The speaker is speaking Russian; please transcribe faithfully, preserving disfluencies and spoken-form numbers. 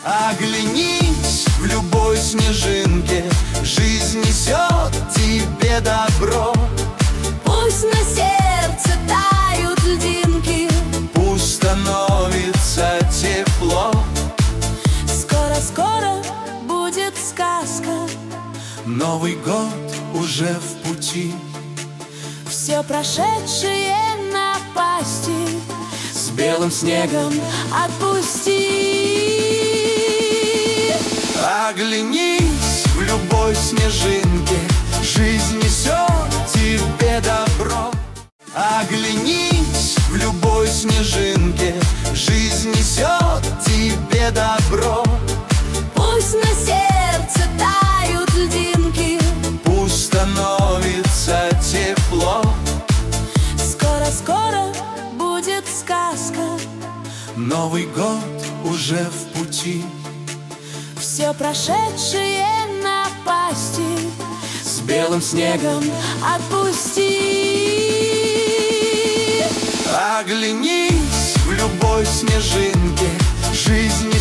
Оглянись в любой снежинке, жизнь несет тебе добро. Пусть на сердце тают льдинки, пусть становится тепло. Скоро-скоро будет сказка, Новый год уже в пути. все прошедшие напасти С белым снегом отпусти. оглянись в любой снежинке, жизнь несет тебе добро. Оглянись в любой снежинке, жизнь несет тебе добро. Пусть на сердце тают льдинки, пусть становится тепло. скоро-скоро будет сказка, Новый год уже в пути. все прошедшие напасти С белым снегом отпусти. оглянись в любой снежинке, жизнь